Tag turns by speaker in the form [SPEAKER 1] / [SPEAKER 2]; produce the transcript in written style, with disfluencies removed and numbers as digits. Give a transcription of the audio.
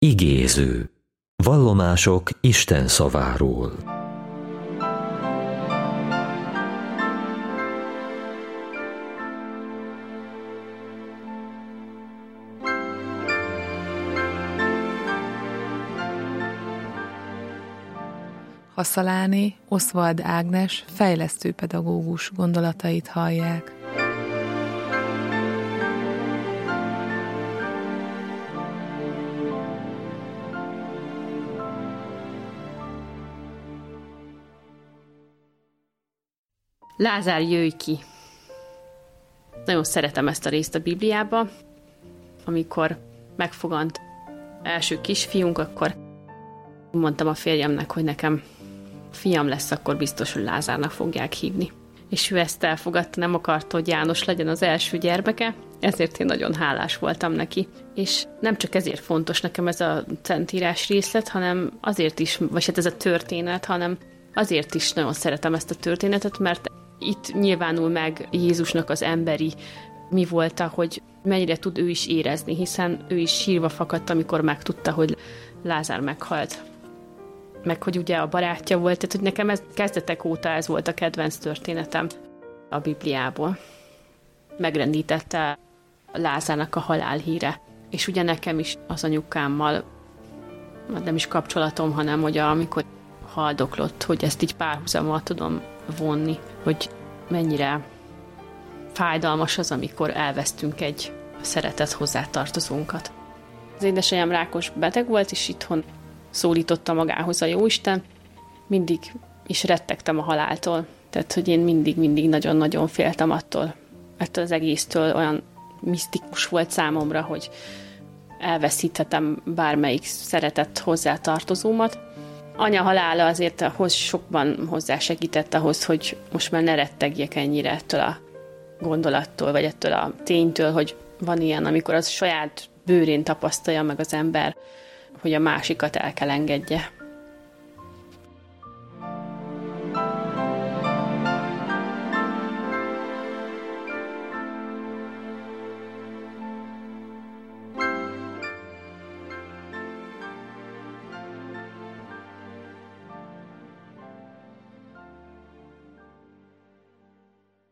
[SPEAKER 1] Igéző. Vallomások Isten szaváról.
[SPEAKER 2] Haszaláné Oswald Ágnes fejlesztőpedagógus gondolatait hallják.
[SPEAKER 3] Lázár, jöjj ki! Nagyon szeretem ezt a részt a Bibliába. Amikor megfogant első kisfiunk, akkor mondtam a férjemnek, hogy nekem fiam lesz, akkor biztos, hogy Lázárnak fogják hívni. És ő ezt elfogadta, nem akarta, hogy János legyen az első gyermeke, ezért én nagyon hálás voltam neki. És nem csak ezért fontos nekem ez a szentírás részlet, hanem azért is, vagy hát ez a történet, hanem azért is nagyon szeretem ezt a történetet, mert itt nyilvánul meg Jézusnak az emberi mi volt, hogy mennyire tud ő is érezni, hiszen ő is sírva fakadt, amikor megtudta, hogy Lázár meghalt. Meg hogy ugye a barátja volt, tehát hogy nekem ez kezdetek óta ez volt a kedvenc történetem a Bibliából. Megrendítette Lázárnak a halálhíre. És ugye nekem is az anyukámmal nem is kapcsolatom, hanem hogy amikor haldoklott, hogy ezt így párhuzammal tudom vonni, hogy mennyire fájdalmas az, amikor elvesztünk egy szeretett hozzátartozónkat. Az édesanyám rákos beteg volt, és itthon szólította magához a Jóisten. Mindig is rettegtem a haláltól. Tehát, hogy én mindig nagyon-nagyon féltem ettől az egésztől. Olyan misztikus volt számomra, hogy elveszíthetem bármelyik szeretett hozzátartozómat. Anya halála azért sokban hozzásegített ahhoz, hogy most már ne rettegjek ennyire ettől a gondolattól, vagy ettől a ténytől, hogy van ilyen, amikor az saját bőrén tapasztalja meg az ember, hogy a másikat el kell engedje.